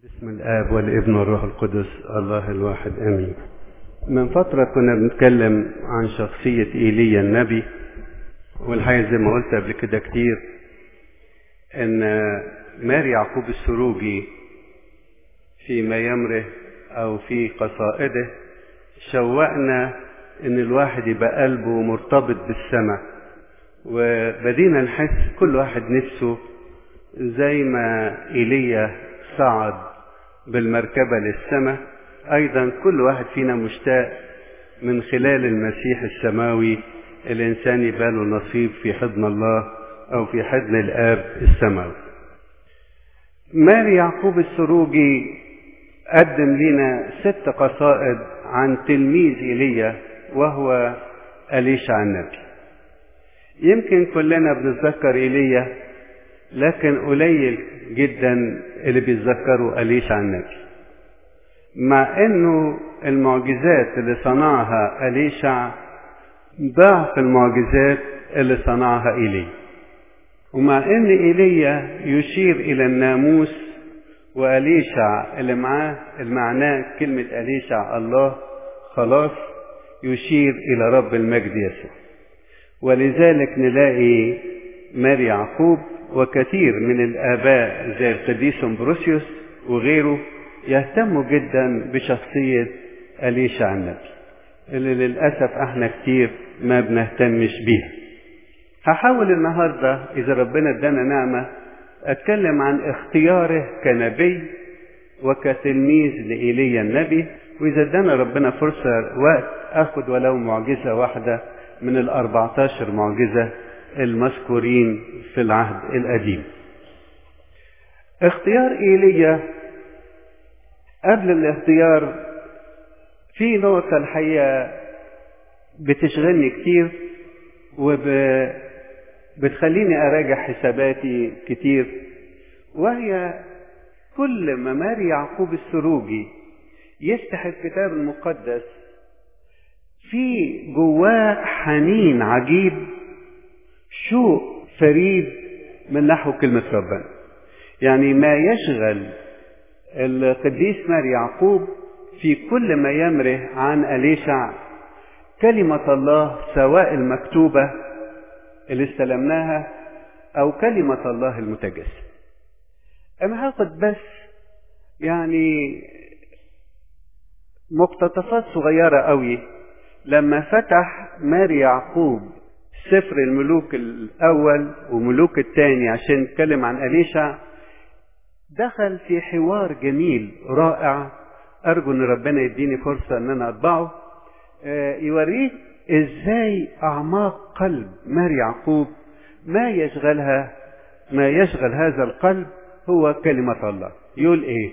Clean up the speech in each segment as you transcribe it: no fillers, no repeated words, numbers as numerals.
بسم الآب والابن والروح القدس الله الواحد آمين. من فترة كنا بنتكلم عن شخصية إيليا النبي، والحقيقة زي ما قلت قبل كده كتير إن ماري يعقوب السروجي في ميامره أو في قصائده شوقنا إن الواحد يبقى قلبه مرتبط بالسماء، وبدينا نحس كل واحد نفسه زي ما إيليا صعد بالمركبة للسماء، أيضا كل واحد فينا مشتاق من خلال المسيح السماوي الإنسان يبقى له نصيب في حضن الله أو في حضن الآب السماوي. ماري يعقوب السروجي قدم لنا 6 قصائد عن تلميذ إيليا وهو أليشع النبي. يمكن كلنا بنتذكر إيليا، لكن قليل جدا اللي بيتذكروا أليشع النبي، مع انه المعجزات اللي صنعها أليشع ضعف المعجزات اللي صنعها إيليا، ومع ان إيليا يشير الى الناموس وأليشع اللي معاه المعنى كلمة أليشع الله خلاص يشير الى رب المجد يسوع. ولذلك نلاقي ماري يعقوب وكثير من الآباء زي القديس أمبروسيوس وغيره يهتموا جدا بشخصية أليشع النبي اللي للأسف احنا كتير ما بنهتمش بيها. هحاول النهاردة إذا ربنا ادانا نعمة أتكلم عن اختياره كنبي وكتلميذ لإيليا النبي، وإذا ادانا ربنا فرصة وقت أخذ ولو معجزة واحدة من 14 معجزة المذكورين في العهد القديم. اختيار إيليا، قبل الاختيار في نقطة الحقيقة بتشغلني كتير وبتخليني أراجع حساباتي كتير، وهي كل ما ماري يعقوب السروجي يفتح الكتاب المقدس في جواه حنين عجيب، شوق فريد من نحو كلمة ربنا. يعني ما يشغل القديس ماري يعقوب في كل ما يمره عن أليشع كلمة الله، سواء المكتوبة اللي استلمناها أو كلمة الله المتجسد. أنا هاخد بس يعني مقتطفات صغيرة قوي. لما فتح ماري يعقوب سفر الملوك الأول وملوك الثاني عشان نتكلم عن أليشع، دخل في حوار جميل رائع، أرجو أن ربنا يديني فرصة أن أنا أطبعه، يوريك إزاي أعماق قلب ماري يعقوب ما يشغل هذا القلب هو كلمة الله. يقول إيه؟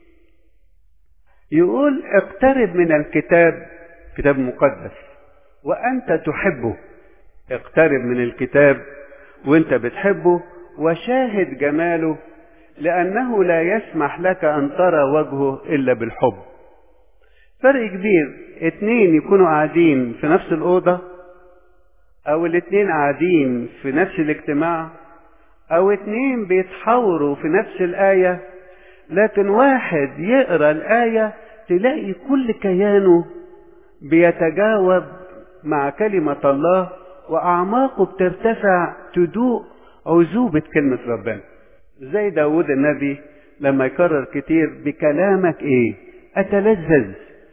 يقول اقترب من الكتاب، كتاب مقدس، وأنت تحبه. اقترب من الكتاب وانت بتحبه وشاهد جماله، لأنه لا يسمح لك أن ترى وجهه إلا بالحب. فرق كبير 2 يكونوا قاعدين في نفس الأوضة، أو 2 قاعدين في نفس الاجتماع، أو 2 بيتحاوروا في نفس الآية، لكن واحد يقرأ الآية تلاقي كل كيانه بيتجاوب مع كلمة الله، وأعماقه بترتفع تدوق عذوبة كلمة ربنا. زي داود النبي لما يكرر كتير بكلامك إيه أتلذذ،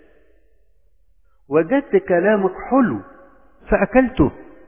وجدت كلامك حلو فأكلته.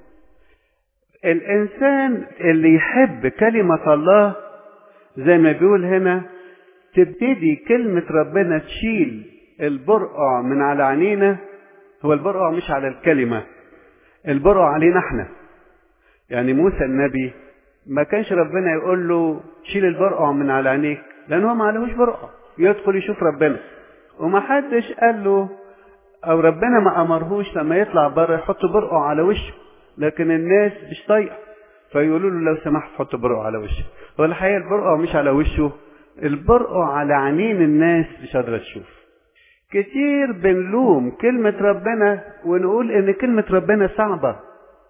الإنسان اللي يحب كلمة الله زي ما بيقول هنا تبتدي كلمة ربنا تشيل البرقع من على عينينا. هو البرقع مش على الكلمة، البرقع علينا احنا. يعني موسى النبي ما كانش ربنا يقول له شيل البرقع من على عينيك، لأنه ما عليهوش برقع يدخل يشوف ربنا، وما حدش قال له أو ربنا ما أمرهوش لما يطلع بره يحط برقع على وشه، لكن الناس مش طايقة فيقولوا له لو سمحت حط برقع على وشه. هو الحقيقة البرقع مش على وشه، البرقع على عينين الناس مش قادرة تشوف. كتير بنلوم كلمة ربنا ونقول إن كلمة ربنا صعبة.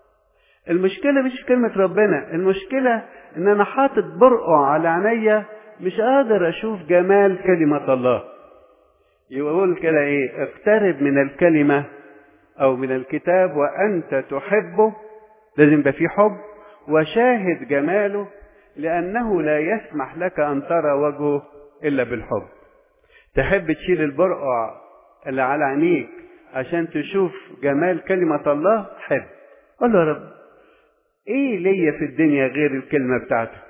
المشكلة مش كلمة ربنا، المشكلة إن أنا حاطط برقع على عينيا مش قادر اشوف جمال كلمة الله. يقول كده ايه؟ اقترب من الكلمة او من الكتاب وانت تحبه، لازم يبقى في حب، وشاهد جماله لانه لا يسمح لك ان ترى وجهه الا بالحب. تحب تشيل البرقع اللي على عينيك عشان تشوف جمال كلمة الله؟ حب. قل له يا رب ايه ليا في الدنيا غير الكلمة بتاعتك؟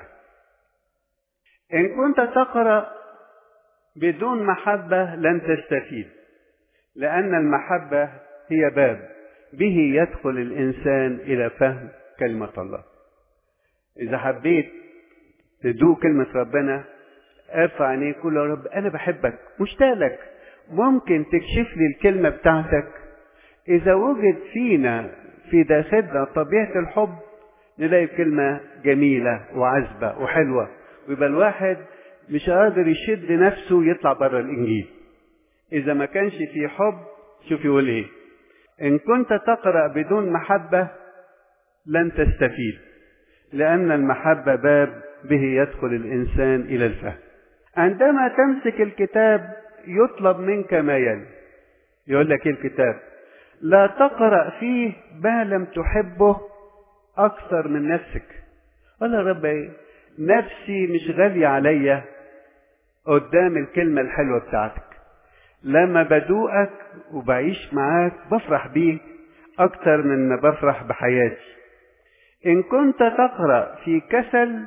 ان كنت تقرأ بدون محبة لن تستفيد، لأن المحبة هي باب به يدخل الإنسان إلى فهم كلمة الله. إذا حبيت تدوق كلمة ربنا ارفع عينيك قول يا رب أنا بحبك مشتاق لك، ممكن تكشف لي الكلمة بتاعتك؟ إذا وجد فينا في داخلنا طبيعة الحب نلاقي كلمة جميلة وعذبة وحلوة، ويبقى الواحد مش قادر يشد نفسه يطلع بره الإنجيل. إذا ما كانش في حب، شوف يقول إيه؟ إن كنت تقرأ بدون محبة لن تستفيد، لأن المحبة باب به يدخل الإنسان إلى الفهم. عندما تمسك الكتاب يطلب منك ما يلي. يقول لك إيه الكتاب؟ لا تقرأ فيه ما لم تحبه أكثر من نفسك. قال يا رب إيه؟ نفسي مش غالية عليا قدام الكلمة الحلوة بتاعتك. لما بدوقك وبعيش معاك بفرح بيك أكتر من ما بفرح بحياتي. إن كنت تقرأ في كسل،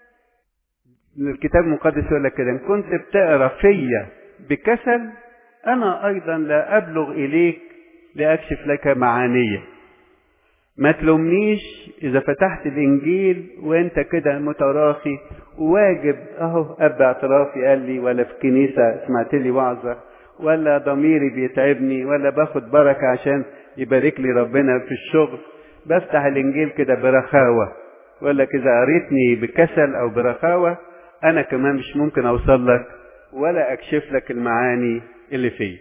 الكتاب المقدس يقول لك كده، إن كنت بتقرأ فيا بكسل أنا أيضا لا أبلغ إليك لأكشف لك معانية. ما تلومنيش إذا فتحت الإنجيل وإنت كده متراخي وواجب أهو أب اعترافي قال لي، ولا في كنيسة سمعت لي وعظة، ولا ضميري بيتعبني، ولا باخد بركة عشان يبارك لي ربنا في الشغل. بفتح الإنجيل كده برخاوة، ولا كده قريتني بكسل أو برخاوة أنا كمان مش ممكن أوصل لك ولا أكشف لك المعاني اللي فيه.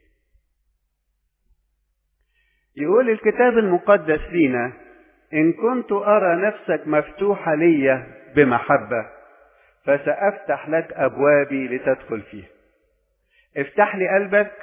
يقول الكتاب المقدس لينا إن كنت أرى نفسك مفتوحة لي بمحبة فسأفتح لك أبوابي لتدخل فيها. افتح لي قلبك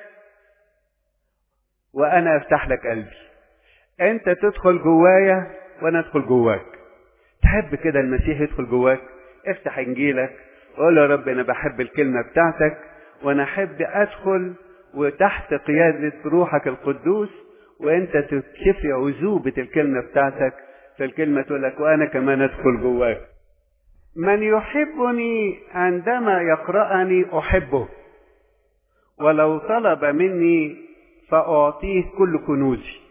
وأنا أفتح لك قلبي. أنت تدخل جوايا وأنا أدخل جواك. تحب كده المسيح يدخل جواك؟ افتح إنجيلك وقول يا رب أنا بحب الكلمة بتاعتك وأنا أحب أدخل وتحت قيادة روحك القدوس، وأنت تكشف لي عذوبة الكلمة بتاعتك، فالكلمة تقول لك وأنا كمان أدخل جواك. من يحبني عندما يقرأني أحبه، ولو طلب مني فأعطيه كل كنوزي.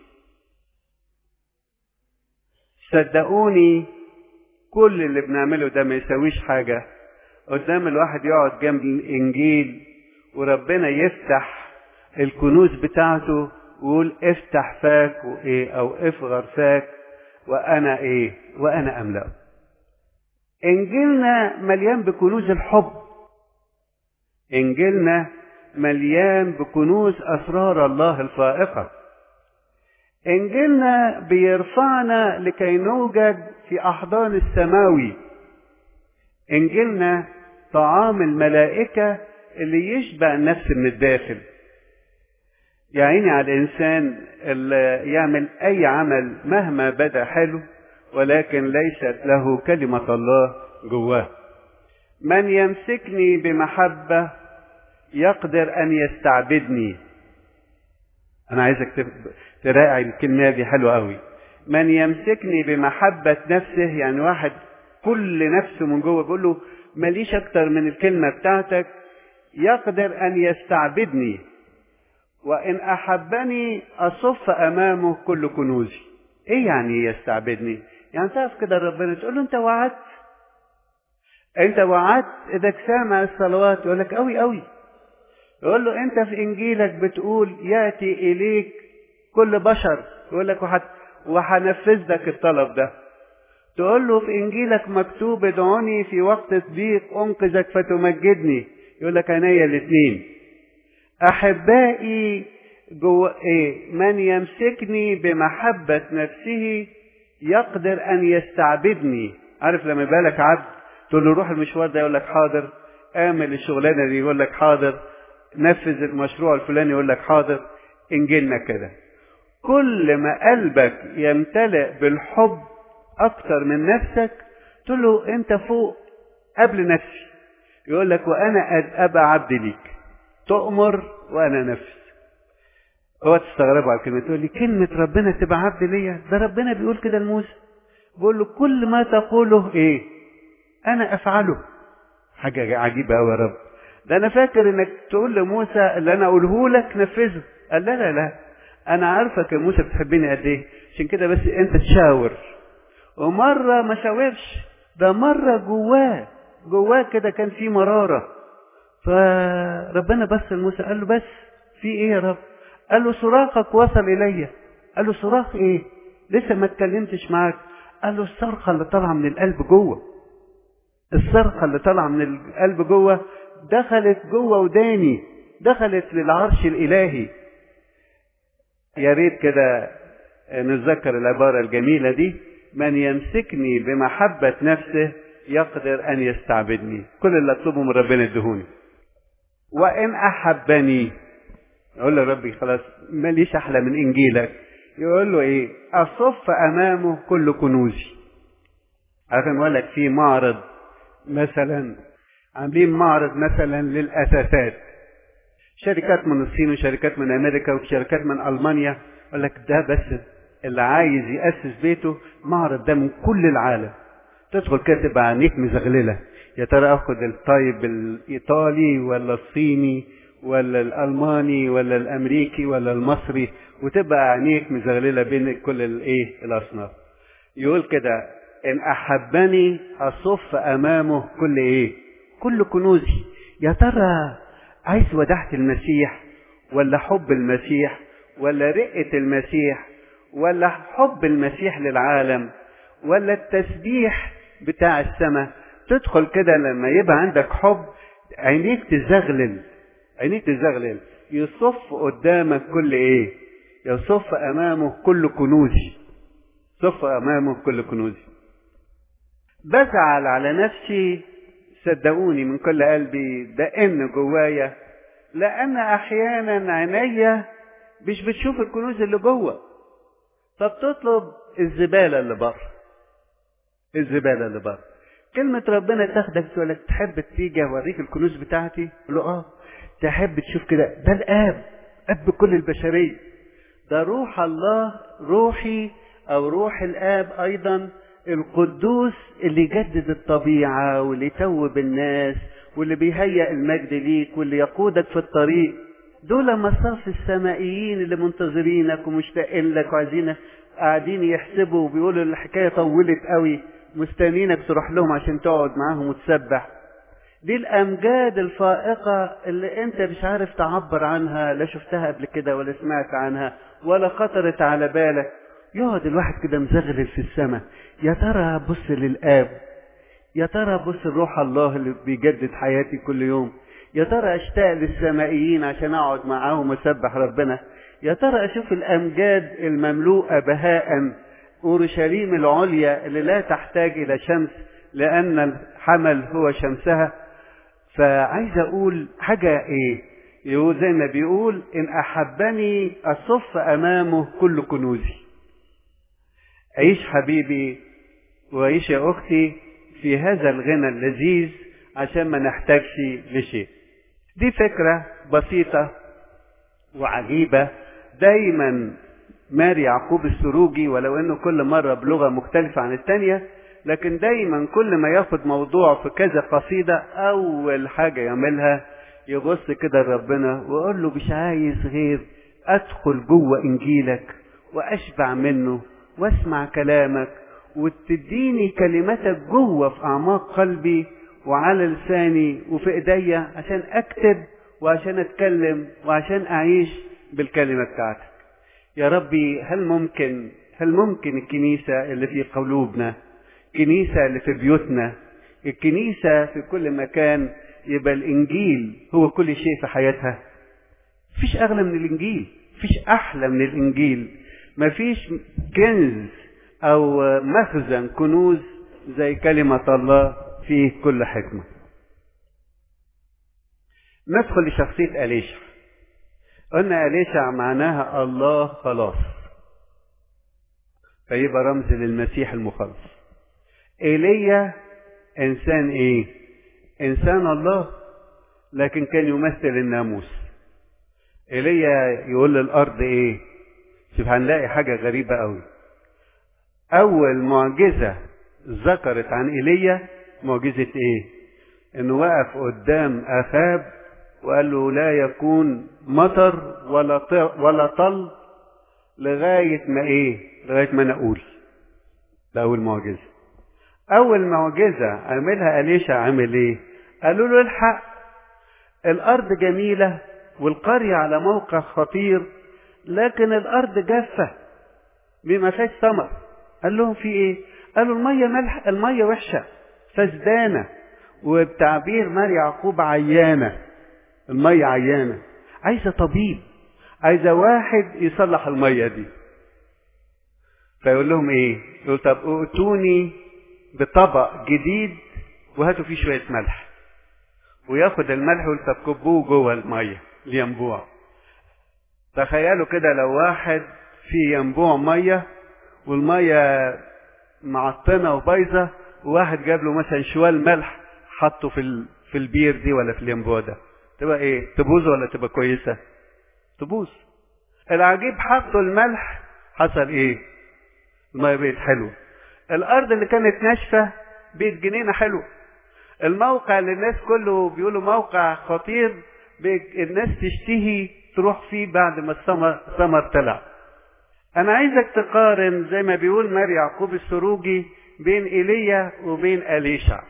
صدقوني كل اللي بنعمله ده ما يسويش حاجة قدام الواحد يقعد جنب الإنجيل وربنا يفتح الكنوز بتاعته ويقول افتح فاك وإيه أو افغر فاك وأنا إيه وأنا أملأ. إنجيلنا مليان بكنوز الحب، إنجيلنا مليان بكنوز أسرار الله الفائقة. إنجيلنا بيرفعنا لكي نوجد في أحضان السماوي. إنجيلنا طعام الملائكة اللي يشبع النفس من الداخل. يعني على الإنسان اللي يعمل أي عمل مهما بدأ حلو ولكن ليست له كلمة الله جواه. من يمسكني بمحبة يقدر أن يستعبدني. أنا عايزك تراعي الكلمة دي حلوة قوي. من يمسكني بمحبة نفسه، يعني واحد كل نفسه من جوه بيقول له ماليش أكتر من الكلمة بتاعتك، يقدر أن يستعبدني. وإن أحبني أصف أمامه كل كنوزي. إيه يعني يستعبدني؟ يعني تعرف كده ربنا تقول له أنت وعدت إذا سامع الصلوات، يقول لك قوي قوي. يقول له أنت في إنجيلك بتقول يأتي إليك كل بشر، يقول لك وهنفذ لك الطلب ده. تقول له في إنجيلك مكتوب ادعوني في وقت ضيق أنقذك فتمجدني، يقول لك عينيا الاثنين. أحبائي من يمسكني بمحبة نفسه يقدر أن يستعبدني. عارف لما يبقى لك عبد تقول له روح المشوار ده يقول لك حاضر، اعمل الشغلانة دي يقول لك حاضر، نفذ المشروع الفلاني يقول لك حاضر. انجيلنا كده، كل ما قلبك يمتلئ بالحب اكتر من نفسك تقول له انت فوق قبل نفسي. يقول لك وانا ابقى عبد ليك، تؤمر وانا نفذ. هو تستغربوا على الكلمة، تقول لي كلمة ربنا تبقى عبد ليا؟ ده ربنا بيقول كده لموسى، بيقول له كل ما تقوله ايه انا افعله. حاجة عجيبة قوي يا رب. ده انا فاكر انك تقول لموسى اللي انا اقوله لك نفذه. قال لا لا لا، انا عارفك يا موسى بتحبني قد ايه، عشان كده بس انت تشاور. ومرة ما شاورش، ده مرة جواه كده كان في مرارة. فربنا بص لموسى قال له بس في ايه يا رب؟ قال له صراخك وصل الي. قال له صراخ ايه؟ لسه ما اتكلمتش معاك. قال له الصرخة اللي طالعة من القلب جوه، الصرخة اللي طالعة من القلب جوه دخلت جوه وداني، دخلت للعرش الإلهي. يا ريت كده نتذكر العبارة الجميلة دي، من يمسكني بمحبة نفسه يقدر أن يستعبدني. كل اللي أطلبه من ربنا يدهوني. وإن أحبني، يقول له ربي خلاص ماليش أحلى من إنجيلك. يقول له إيه؟ أصف أمامه كل كنوزي. عشان أقول لك في معرض مثلا، عاملين معرض مثلا للأساسات، شركات من الصين وشركات من أمريكا وشركات من ألمانيا. يقول لك ده بس اللي عايز يأسس بيته، معرض ده من كل العالم. تدخل كده تبقى عينيك مزغللة، يا ترى اخد الطيب الايطالي ولا الصيني ولا الالماني ولا الامريكي ولا المصري، وتبقى عينيك مزغللة بين كل الايه الاصناف. يقول كده ان احبني اصف امامه كل ايه؟ كل كنوزي. يا ترى عايز وداعة المسيح ولا حب المسيح ولا رقة المسيح ولا حب المسيح للعالم ولا التسبيح بتاع السماء؟ تدخل كده لما يبقى عندك حب عينيك تزغلل، عينيك تزغلل. يصف قدامك كل ايه؟ يصف امامه كل كنوزي، صف امامه كل كنوزي. بزعل على نفسي صدقوني من كل قلبي، ده ان جوايا، لان احيانا عينيا مش بتشوف الكنوز اللي جوه، فبتطلب الزبالة اللي بره، الزبالة اللي بره. كلمة ربنا تاخدك تقول لك تحب تيجي اوريك الكنوز بتاعتي؟ قول له تحب تشوف كده؟ ده الاب، اب كل البشرية، ده روح الله، روحي او روح الاب ايضا القدوس اللي يجدد الطبيعة واللي يتوب الناس واللي بيهيئ المجد ليك واللي يقودك في الطريق. دول مصاف السمائيين اللي منتظرينك ومشتاقين لك وعايزينك، قاعدين يحسبوا وبيقولوا الحكاية طولت قوي، مستنينك تروح لهم عشان تقعد معاهم وتسبح. دي الأمجاد الفائقة اللي انت مش عارف تعبر عنها، لا شفتها قبل كده ولا سمعت عنها ولا خطرت على بالك. يقعد الواحد كده مزغلل في السماء، يا ترى بص للآب، يا ترى بص الروح الله اللي بيجدد حياتي كل يوم، يا ترى اشتاق للسمائيين عشان اقعد معاهم واسبح ربنا، يا ترى اشوف الامجاد المملوءة بهاء، اورشليم العليا اللي لا تحتاج الى شمس لان الحمل هو شمسها. فعايز اقول حاجة ايه؟ يقول زي ما بيقول ان احبني اصف امامه كل كنوزي. عيش حبيبي وعيش يا اختي في هذا الغنى اللذيذ عشان ما نحتاجش لشيء. دي فكرة بسيطة وعجيبة. دايما ماري يعقوب السروجي، ولو انه كل مرة بلغة مختلفة عن التانية، لكن دايما كل ما ياخد موضوع في كذا قصيدة اول حاجة يعملها يبص كده لربنا ويقول له مش عايز غير ادخل جوه انجيلك واشبع منه واسمع كلامك وتديني كلماتك جوه في اعماق قلبي وعلى لساني وفي ايديا عشان اكتب وعشان اتكلم وعشان اعيش بالكلمة بتاعتك. يا ربي هل ممكن الكنيسة اللي في قلوبنا، الكنيسة اللي في بيوتنا، الكنيسة في كل مكان يبقى الانجيل هو كل شيء في حياتها؟ مفيش اغلى من الانجيل، مفيش احلى من الانجيل، مفيش كنز او مخزن كنوز زي كلمة الله فيه كل حكمة. ندخل لشخصية أليشع. قلنا أليشع معناها الله خلاص، فيبقى رمز للمسيح المخلص. إيليا إنسان إيه؟ إنسان الله، لكن كان يمثل الناموس. إيليا يقول للأرض إيه؟ شوف هنلاقي حاجة غريبة قوي. أول معجزة ذكرت عن إيليا معجزة إيه؟ إنه وقف قدام أخاب وقال له لا يكون مطر ولا طل لغاية ما إيه؟ لغاية ما نقول. ده أول معجزة. أول معجزة عملها أليشع عمل إيه؟ قالوا له الحق، الأرض جميلة والقرية على موقع خطير، لكن الأرض جافة ما فيهاش ثمر. قال لهم في إيه؟ قالوا المية ملح، المية وحشة فسدانة، وبتعبير مار يعقوب عيانة. المية عيانة، عايزة طبيب، عايزة واحد يصلح المية دي. فيقول لهم إيه؟ يقول طب ائتوني بطبق جديد وهاتوا فيه شوية ملح، وياخد الملح ويكبوه جوه المية لينبوع. تخيلوا كده لو واحد في ينبوع مية والمية معطنة وبايظة، وواحد جاب له مثلا شوال ملح حطه في البير دي ولا في الينبوع ده، تبقى ايه؟ تبوظ ولا تبقى كويسة؟ تبوظ. العجيب حطوا الملح، حصل ايه؟ المية بقت حلوة. الارض اللي كانت ناشفة بقت جنينة حلوة. الموقع اللي الناس كله بيقولوا موقع خطير، الناس تشتهي تروح فيه بعد ما الثمر طلع. انا عايزك تقارن زي ما بيقول مار يعقوب السروجي بين ايليا وبين أليشع.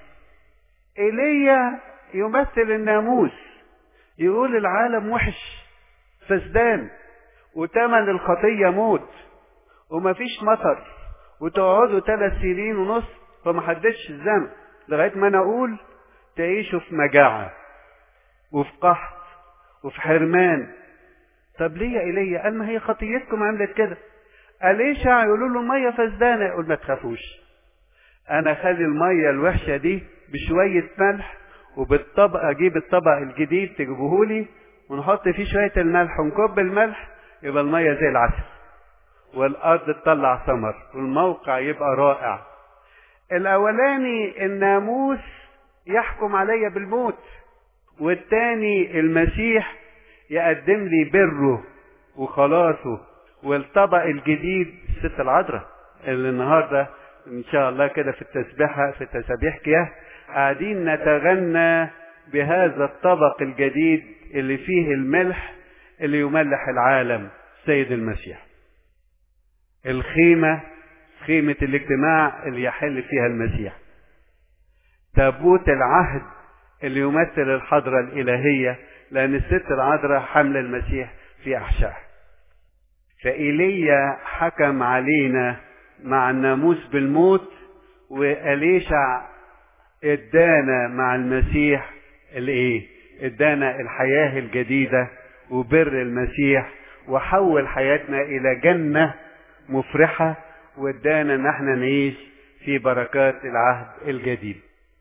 ايليا يمثل الناموس، يقول العالم وحش فسدان وتمن الخطية موت ومفيش مطر، وتقعدوا 3 سنين ونص فما حدش الزمن لغاية ما انا اقول تعيشوا في مجاعة وفي قحط وفي حرمان. طب ليه يا ايليا؟ قال ما هي خطيتكم عملت كده. أليشع يقولوا له المية فسدانة، يقول ما تخافوش، انا خلي المية الوحشة دي بشوية ملح، وبالطبق اجيب الطبق الجديد تجيبوهولي ونحط فيه شوية الملح ونكب الملح، يبقى المية زي العسل والارض تطلع ثمر والموقع يبقى رائع. الاولاني الناموس يحكم عليا بالموت، والتاني المسيح يقدم لي بره وخلاصه. والطبق الجديد الست العذراء اللي النهارده ان شاء الله كده في التسبيحه في تسابيح كياه قاعدين نتغنى بهذا الطبق الجديد اللي فيه الملح اللي يملح العالم، سيد المسيح. الخيمه، خيمه الاجتماع اللي يحل فيها المسيح. تابوت العهد اللي يمثل الحضره الالهيه، لأن الست العذراء حمل المسيح في أحشائها. فإيليا حكم علينا مع الناموس بالموت، وأليشع ادانا مع المسيح الايه؟ ادانا الحياة الجديدة وبر المسيح، وحول حياتنا إلى جنة مفرحة، وادانا ان احنا نعيش في بركات العهد الجديد.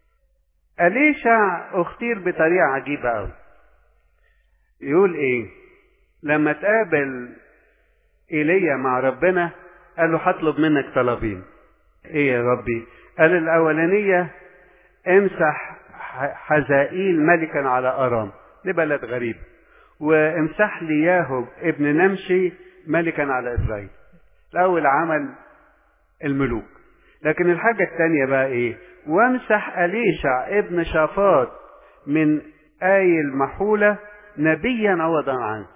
أليشع اختير بطريقة عجيبة قوي. يقول ايه؟ لما تقابل ايليا مع ربنا قال له هطلب منك طلبين. ايه يا ربي؟ قال الاولانية امسح حزائيل ملكا على ارام، دي بلد غريب، وامسح لي ياهب ابن نمشي ملكا على اسرائيل. الاول عمل الملوك، لكن الحاجة الثانية بقى ايه؟ وامسح أليشع ابن شافاط من آي المحولة نبيا عوضا عنك.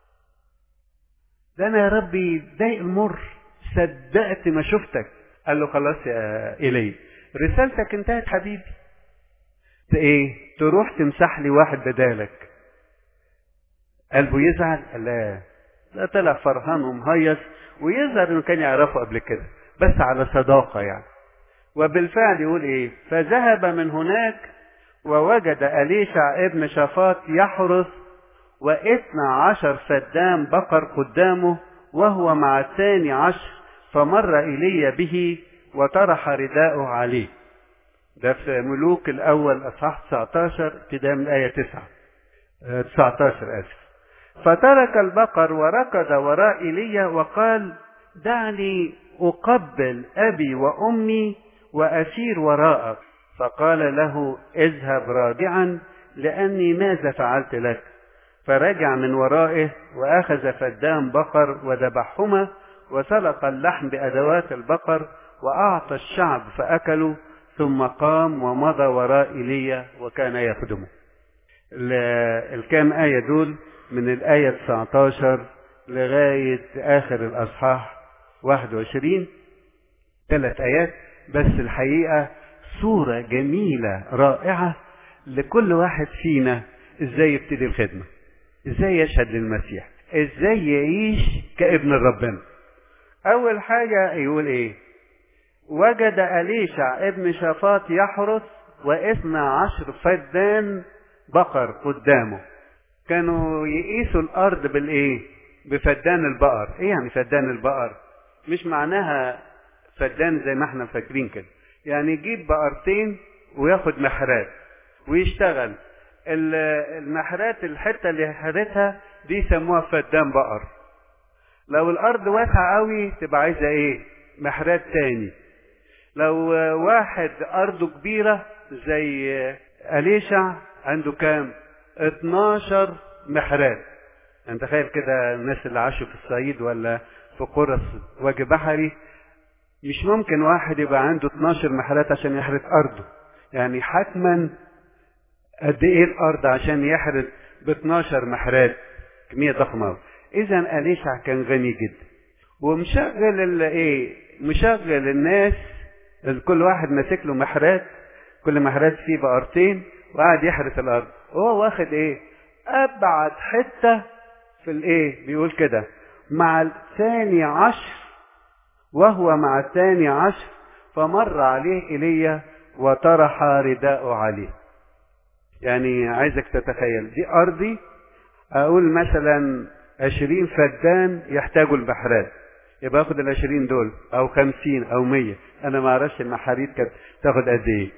ده انا يا ربي ضايق المر، صدقت ما شفتك. قال له خلاص يا إلي، رسالتك انتهت حبيبي. ايه؟ تروح تمسح لي واحد بدالك. قلبه يزعل؟ لا، ده طلع فرحان ومهيص، ويظهر انه كان يعرفه قبل كده بس على صداقة يعني. وبالفعل يقول ايه؟ فذهب من هناك ووجد أليشع ابن شافاط يحرس 12 فدان بقر قدامه وهو مع 12، فمر إيليا به وطرح رداءه عليه. ده في ملوك الأول أصحاح 19 ابتداء من الآية 9. 19 آسف. فترك البقر وركض وراء إيليا وقال: دعني أقبل أبي وأمي وأسير وراءك. فقال له: اذهب راجعا، لأني ماذا فعلت لك؟ فرجع من ورائه وأخذ فدان بقر وذبحهما وسلق اللحم بأدوات البقر وأعطى الشعب فأكلوا، ثم قام ومضى وراء إيليا وكان يخدمه. الكام آية دول من الآية 19 لغاية آخر الأصحاح 21، 3 آيات بس. الحقيقة صورة جميلة رائعة لكل واحد فينا ازاي يبتدي الخدمة، ازاي يشهد للمسيح، ازاي يعيش كابن ربنا. اول حاجة يقول ايه؟ وجد أليشع ابن شافاط يحرس 12 فدان بقر قدامه. كانوا يقيسوا الارض بالايه؟ بفدان البقر. ايه يعني فدان البقر؟ مش معناها فدان زي ما احنا فاكرين كده، يعني يجيب بقرتين وياخد محرات ويشتغل. المحرات الحتة اللي حرتها دي يسموها فدان بقر. لو الارض واسعة قوي تبقى عايزة ايه؟ محرات تاني. لو واحد ارضه كبيرة زي أليشع عنده كام؟ 12 محرات. انت تخيل كده الناس اللي عاشوا في الصعيد ولا في قرى وجه بحري، مش ممكن واحد يبقى عنده 12 محرات عشان يحرث ارضه. يعني حتما قد ايه الارض عشان يحرث ب 12 محرات؟ كمية ضخمة. اذا أليشع كان غني جدا ومشغل مشغل الناس، كل واحد ماسك له محرات، كل محرات فيه بقرتين، وقاعد يحرث الارض. وهو واخد ايه؟ ابعد حتة في الايه؟ بيقول كده: مع الثاني عشر، وهو مع الثاني عشر فمر عليه إيليا وطرح رداءه عليه. يعني عايزك تتخيل دي أرضي، أقول مثلا 20 فدان يحتاجوا المحرات، يبقى أخد 20 دول أو 50 أو 100. أنا ما أعرفش المحاريت كانت تاخد قد إيه.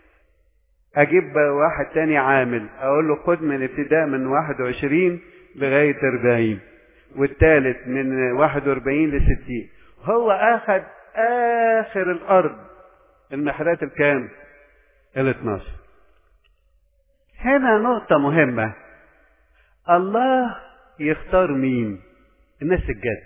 أجيب واحد تاني عامل أقول له خد من ابتداء من 21 لغاية 40، والثالث من 41 ل60. هو أخذ آخر الأرض، المحرات الكام؟ 12. هنا نقطة مهمة، الله يختار مين؟ الناس الجد،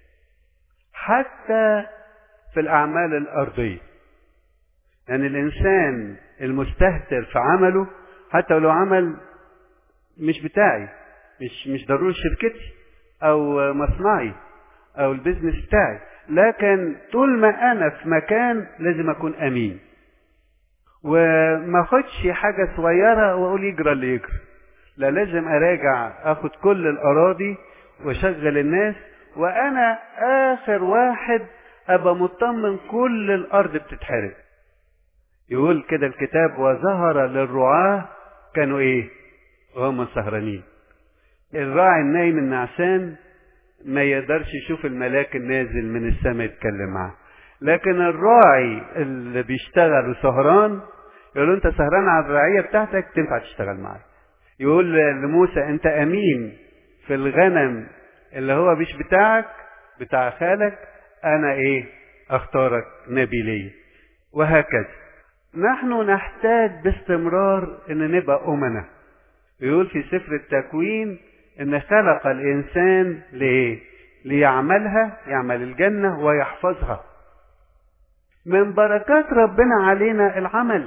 حتى في الأعمال الأرضية. يعني الإنسان المستهتر في عمله، حتى لو عمل مش بتاعي، مش ضروري شركتي أو مصنعي أو البيزنس بتاعي، لكن طول ما أنا في مكان لازم أكون أمين، وما أخدش حاجة صغيرة وأقول يجرى اللي يجرى. لا، لازم أراجع، أخد كل الأراضي وأشغل الناس، وأنا آخر واحد أبقى مطمن كل الأرض بتتحرق. يقول كده الكتاب: وظهر للرعاة كانوا إيه؟ وهم سهرانين. الراعي النايم النعسان ما يقدرش يشوف الملاك النازل من السماء يتكلم معاه، لكن الراعي اللي بيشتغل وسهران يقول له: انت سهران على الرعية بتاعتك، تنفع تشتغل معايا. يقول لموسى: انت امين في الغنم اللي هو مش بتاعك، بتاع خالك، انا ايه؟ اختارك نبي لي. وهكذا نحن نحتاج باستمرار ان نبقى امنا. يقول في سفر التكوين ان خلق الانسان ليه؟ ليعملها، يعمل الجنة ويحفظها. من بركات ربنا علينا العمل.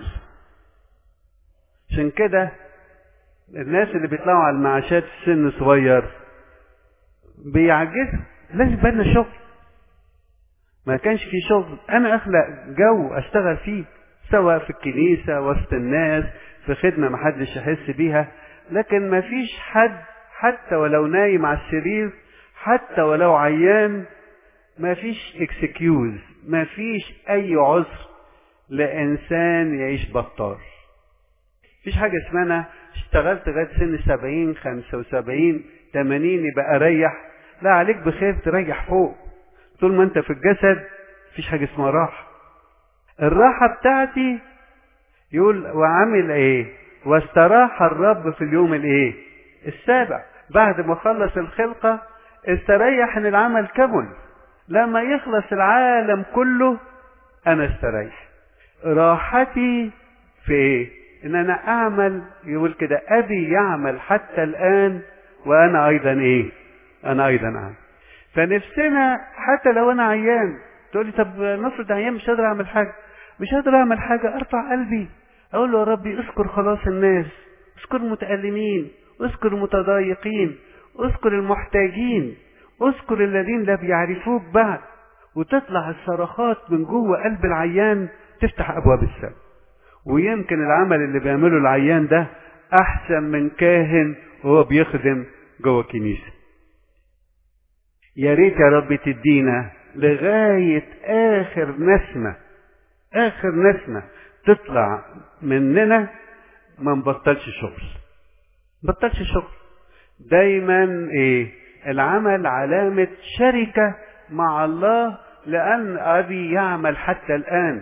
عشان كده الناس اللي بيطلعوا على المعاشات في سن صغير بيعجزوا، لازم بالنا شغل. ما كانش في شغل انا اخلق جو اشتغل فيه، سواء في الكنيسة وسط الناس، في خدمة محدش يحس بيها. لكن ما فيش حد حتى ولو نايم على السرير، حتى ولو عيان، ما فيش اكسكيوز، ما فيش اي عذر لانسان يعيش بطال. فيش حاجة اسمها انا اشتغلت لغاية سن 70 75 80 يبقى اريح. لا، عليك بخير تريح فوق. طول ما انت في الجسد فيش حاجة اسمها راحة. الراحة بتاعتي يقول: وعمل ايه؟ واستراح الرب في اليوم الايه؟ السابع بعد ما خلص الخلقة استريح ان العمل كمل. لما يخلص العالم كله انا استريح. راحتي في ايه؟ ان انا اعمل، يقول كده ابي يعمل حتى الان وانا ايضا ايه؟ انا ايضا اعمل. فنفسنا حتى لو انا عيان، تقولي طب نفرض عيان مش قادر اعمل حاجة. مش قادر اعمل حاجة، ارفع قلبي اقول له يا ربي اذكر خلاص الناس، اذكر المتألمين، اذكر المتضايقين، اذكر المحتاجين، اذكر الذين لا بيعرفوك بعد. وتطلع الصرخات من جوه قلب العيان تفتح ابواب السماء. ويمكن العمل اللي بيعمله العيان ده احسن من كاهن وهو بيخدم جوه كنيسة. يا ريت يا رب تدينا لغاية اخر نسمة تطلع مننا ما نبطلش شغل. دايما ايه؟ العمل علامة شركة مع الله، لأن أبي يعمل حتى الآن.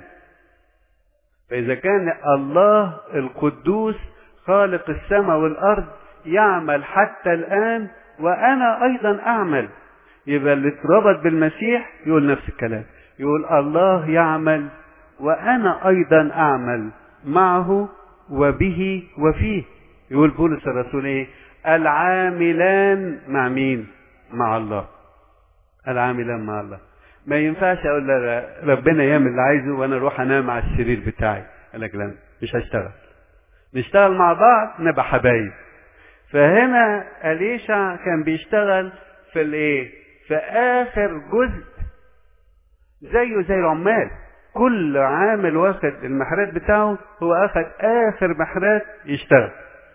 فإذا كان الله القدوس خالق السماء والأرض يعمل حتى الآن وأنا أيضا أعمل، يبقى اللي اتربط بالمسيح يقول نفس الكلام، يقول الله يعمل وأنا أيضا أعمل معه وبه وفيه. يقول بولس الرسول ايه؟ العاملان مع مين؟ مع الله. العاملان مع الله. ما ينفعش اقول ربنا يعمل اللي عايزه وانا اروح انام على السرير بتاعي. قال لك لا، مش هشتغل. نشتغل مع بعض نبقى حبايب. فهنا أليشع كان بيشتغل في الايه؟ في اخر جزء، زيه زي العمال. كل عامل واخد المحرات بتاعه، هو اخد اخر محرات يشتغل.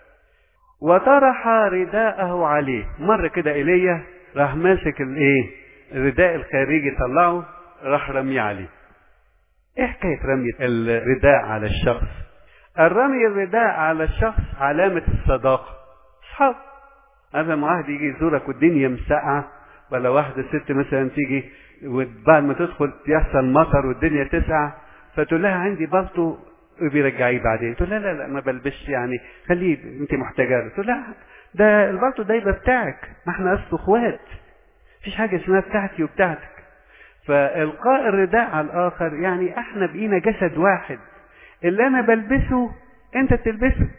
وطرح رداءه عليه. مر كده ايليا راح ماسك الايه؟ الرداء الخارجي، طلعه راح رميه عليه. ايه حكايه رمي الرداء على الشخص؟ الرمي الرداء على الشخص علامه الصداقه. اصحاب. هذا ما واحد يجي يزورك والدنيا مسقعه، ولا واحده ست مثلا تيجي وبعد ما تدخل يحصل مطر والدنيا تسقع، فتقول لها عندي بلطو وبيرجعيه بعدين. تقول لا لا لا ما بلبسش، يعني خليه انت محتاجه. تقول لا ده البلطو ده يبقى بتاعك، ما احنا اصل اخوات، مفيش حاجه اسمها بتاعتي وبتاعتك. فالقاء الرداء على الاخر يعني احنا بقينا جسد واحد، اللي انا بلبسه انت تلبسه.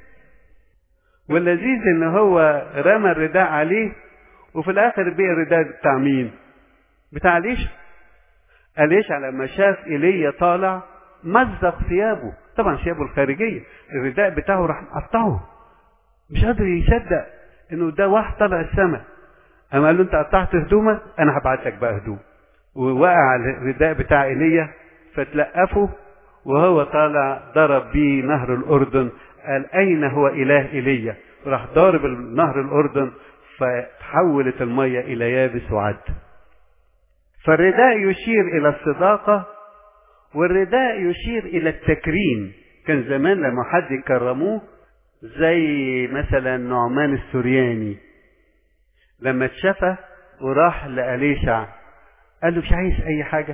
واللذيذ ان هو رمى الرداء عليه، وفي الاخر بقى الرداء بتاع مين؟ بتاع أليشع لما شاف ايليا طالع مزق ثيابه، طبعا ثيابه الخارجيه، الرداء بتاعه راح مقطعه، مش قادر يصدق انه ده واحد طلع السماء. اما قال له انت قطعت هدومك، انا هبعت لك بقى هدوم. ووقع الرداء بتاع ايليا فتلقفه، وهو طالع ضرب بيه نهر الاردن. قال اين هو اله ايليا؟ راح ضارب نهر الاردن فتحولت الميه الى يابس وعد. فالرداء يشير الى الصداقه، والرداء يشير الى التكريم. كان زمان لما حد يكرموه، زي مثلا نعمان السورياني لما اتشفى وراح لأليشع قال له مش عايز اي حاجه،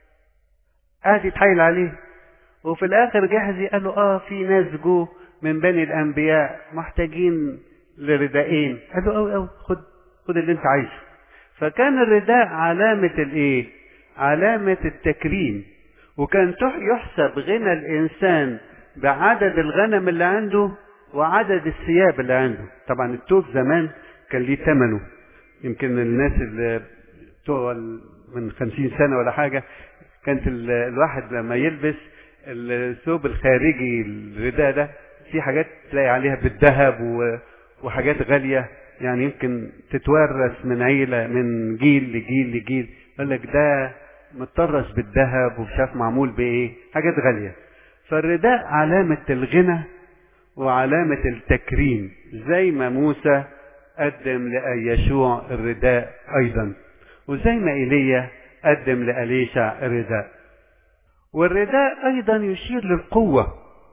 قعد يتحايل عليه، وفي الاخر جهزي قال له في ناس جو من بني الانبياء محتاجين لرداءين. قال له أو خد اللي انت عايزه. فكان الرداء علامه الايه؟ علامه التكريم. وكان يحسب غنى الانسان بعدد الغنم اللي عنده وعدد الثياب اللي عنده. طبعا التوب زمان كان ليه ثمنه. يمكن الناس اللي بتوع من 50 سنه ولا حاجه، كانت الواحد لما يلبس الثوب الخارجي الرداء ده في حاجات تلاقي عليها بالذهب وحاجات غاليه، يعني يمكن تتورث من عيله من جيل لجيل لجيل. يقول لك ده متطرس بالذهب وشاف معمول بايه، حاجات غاليه. فالرداء علامه الغنى وعلامه التكريم، زي ما موسى قدم ليشوع الرداء ايضا، وزي ما ايليا قدم لأليشع الرداء. والرداء ايضا يشير للقوه.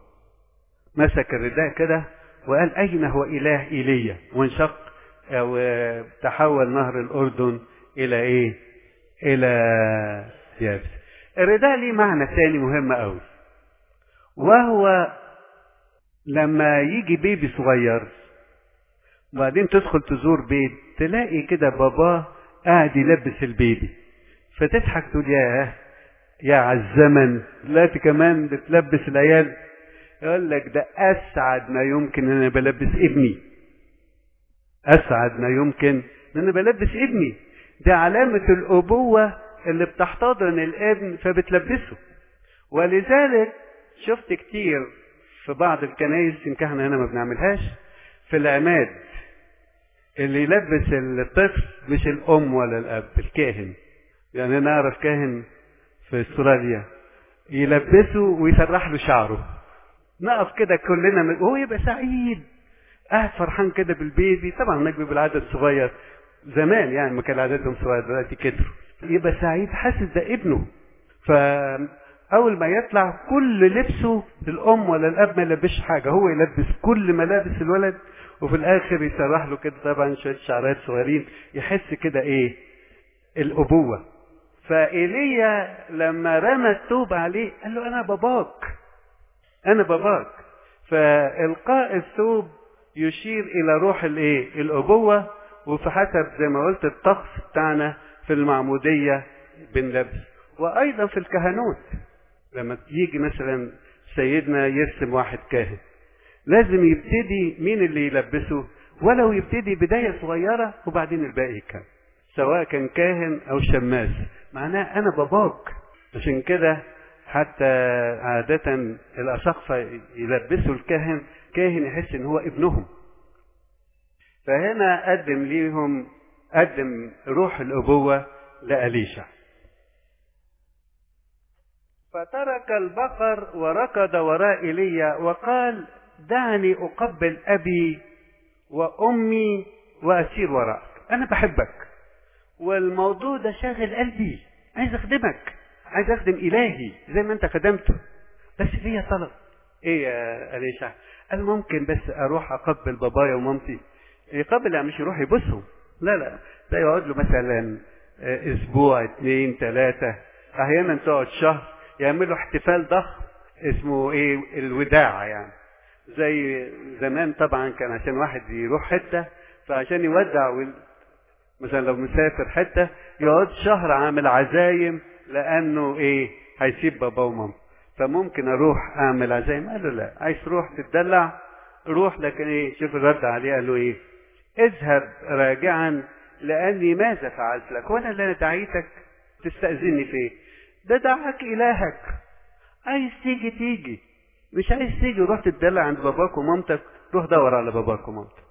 مسك الرداء كده وقال اين هو اله ايليا، وانشق او تحول نهر الاردن الى ايه؟ الى يابس. الرداء ليه معنى ثاني مهم قوي، وهو لما يجي بيبي صغير وبعدين تدخل تزور بيت تلاقي كده باباه قاعد يلبس البيبي، فتضحك تقول يا عالزمن دلوقتي كمان بتلبس العيال. يقول لك ده اسعد ما يمكن ان انا بلبس ابني، اسعد ما يمكن ان انا بلبس ابني. ده علامة الابوة اللي بتحتضن الابن فبتلبسه. ولذلك شفت كتير في بعض الكنائس، يمكن احنا هنا ما بنعملهاش، في العماد اللي يلبس الطفل مش الام ولا الاب، الكاهن. يعني انا اعرف كاهن في استراليا يلبسه ويسرح له شعره، نقف كده كلنا وهو يبقى سعيد قاعد فرحان كده بالبيبي. طبعا هناك بيبقى العدد صغير زمان، يعني ما كان عددهم صغير، دلوقتي كتروا. يبقى سعيد حاسس ده ابنه. فاول ما يطلع كل لبسه الام ولا الاب ما يلبسش حاجه، هو يلبس كل ملابس الولد، وفي الاخر يسرح له كده طبعا شويه شعرات صغيرين، يحس كده ايه الابوه. فايليا لما رمى الثوب عليه قال له انا باباك، انا باباك. فالقاء الثوب يشير الى روح الايه الابوه. وفي حسب زي ما قلت الطقس بتاعنا في المعموديه بنلبس، وايضا في الكهنوت لما يجي مثلا سيدنا يرسم واحد كاهن لازم يبتدي مين اللي يلبسه، ولو يبتدي بدايه صغيره وبعدين الباقي كان، سواء كان كاهن او شماس، معناه انا باباك. عشان كده حتى عادة الأساقفة يلبسوا الكاهن كاهن يحس ان هو ابنهم. فهنا قدم روح الأبوة لأليشع. فترك البقر وركض وراء ايليا وقال دعني أقبل أبي وأمي وأسير وراءك. أنا بحبك والموضوع ده شاغل قلبي، عايز أخدمك، عايز أخدم إلهي زي ما أنت خدمته، بس ليا طلب. إيه يا أليشع؟ قال ممكن بس أروح أقبل بابايا ومامتي. يقبل يعني مش يروح يبصهم، لا، ده يقعد له مثلا أسبوع 2 3، أحيانا تقعد شهر، يعملوا احتفال ضخم اسمه إيه الوداع. يعني زي زمان طبعا كان عشان واحد يروح حتة، فعشان يودع مثلا لو مسافر حتة يقعد شهر عامل عزايم، لأنه إيه هيسيب بابا وماما. فممكن أروح أعمل عزايم؟ قال له لا، عايز تروح تتدلع روح، لكن إيه شوف الرد عليه قال له إيه اذهب راجعا لأني ماذا فعلت لك؟ وأنا اللي دعيتك تستأذني في إيه؟ ده دعاك إلهك، عايز تيجي، مش عايز تيجي روح تتدلع عند باباك ومامتك، روح دور على باباك ومامتك.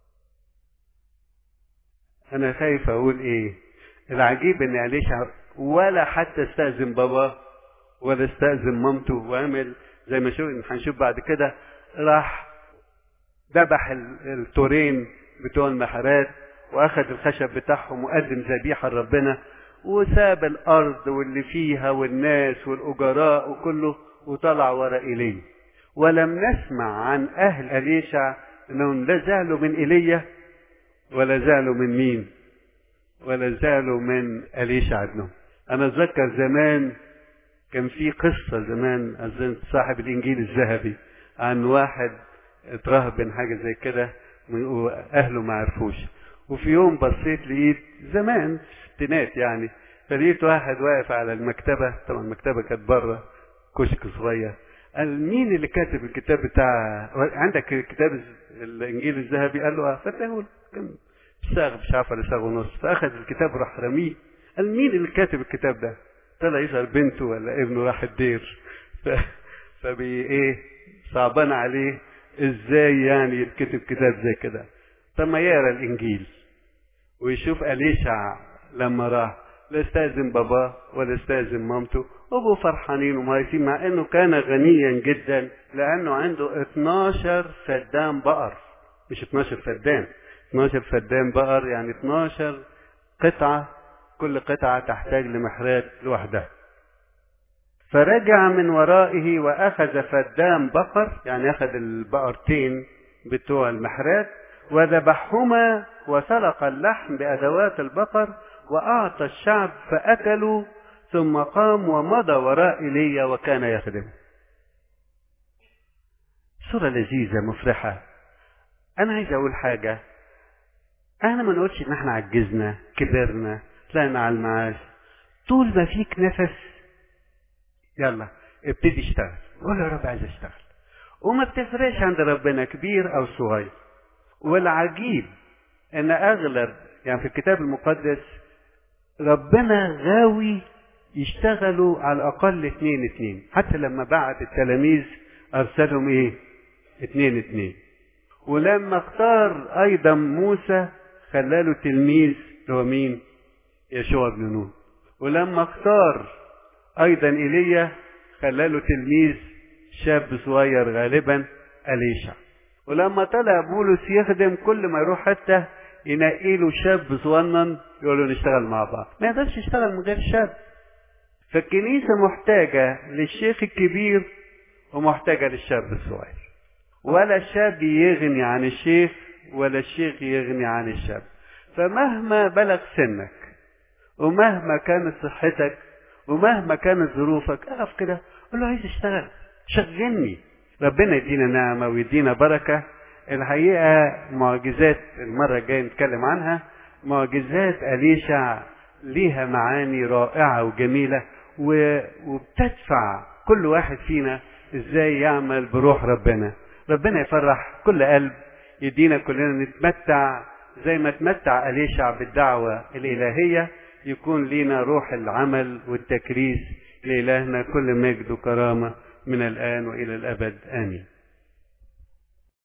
أنا خايف أقول إيه العجيب إن أليشع ولا حتى استأذن باباه ولا استأذن مامته، وعمل زي ما هنشوف بعد كده، راح ذبح التورين بتوع المحرات واخد الخشب بتاعهم وقدم ذبيحه لربنا، وساب الارض واللي فيها والناس والاجراء وكله وطلع ورا ايليا. ولم نسمع عن اهل أليشع انهم لا زالوا من ايليا ولا زالوا من مين، ولا زالوا من أليشع ابنه. انا اتذكر زمان كان في قصه زمان اظن صاحب الانجيل الذهبي عن واحد اترهبن حاجه زي كده واهله ما عرفوش، وفي يوم بصيت لقيت زمان الستينات يعني، فلقيت واحد واقف على المكتبه، طبعا المكتبه كانت بره كشك صغير. قال مين اللي كاتب الكتاب بتاع عندك كتاب الانجيل الذهبي؟ قال له فتحه، كان ساغ مش عارف ولا ساغ ونص، فاخذ الكتاب راح رميه. قال مين اللي كاتب الكتاب ده؟ طلع يظهر بنته ولا ابنه راح الدير. ايه صعبان عليه ازاي يعني يتكتب كتاب زي كده. طب ما يقرا الانجيل ويشوف أليشع لما راح لا استاذن باباه ولا استاذن مامته، وابو فرحانين ومهيصين، مع انه كان غنيا جدا لانه عنده 12 فدان بقر، مش 12 فدان، 12 فدان بقر، يعني 12 قطعه، كل قطعه تحتاج لمحرات لوحدها. فرجع من ورائه واخذ فدان بقر، يعني اخذ البقرتين بتوع المحرات وذبحهما وسلق اللحم بادوات البقر واعطى الشعب فاكلوا، ثم قام ومضى وراء ايليا وكان يخدم. صورة لذيذة مفرحة. انا عايز اقول حاجة، احنا ما نقولش ان احنا عجزنا كبرنا طلعنا على المعاش. طول ما فيك نفس يلا ابتدي اشتغل، قول يا رب عايز اشتغل. وما بتفرقش عند ربنا كبير او صغير. والعجيب ان اغلب يعني في الكتاب المقدس ربنا غاوي يشتغلوا على الاقل 2 حتى لما بعت التلاميذ ارسلهم ايه 2. ولما اختار ايضا موسى خلاله تلميذ اللي هو مين؟ يشوع بن نون. ولما اختار ايضا ايليا خلاله تلميذ شاب صغير غالبا اليشع. ولما طلع بولس يخدم كل ما يروح حتى ينقي له شاب صغنن يقول له نشتغل مع بعض. ما يقدرش يشتغل من غير شاب. فالكنيسه محتاجه للشيخ الكبير ومحتاجه للشاب الصغير. ولا الشاب يغني عن الشيخ ولا الشيخ يغني عن الشاب. فمهما بلغ سنك ومهما كانت صحتك ومهما كانت ظروفك اقف كده قول له عايز اشتغل شغلني. ربنا يدينا نعمة ويدينا بركة. الحقيقة معجزات المرة الجاية نتكلم عنها. معجزات أليشع ليها معاني رائعة وجميلة وبتدفع كل واحد فينا ازاي يعمل بروح ربنا. ربنا يفرح كل قلب، يدينا كلنا نتمتع زي ما تمتع أليشع بالدعوة الإلهية. يكون لينا روح العمل والتكريس. لإلهنا كل مجد وكرامة من الآن وإلى الأبد آمين.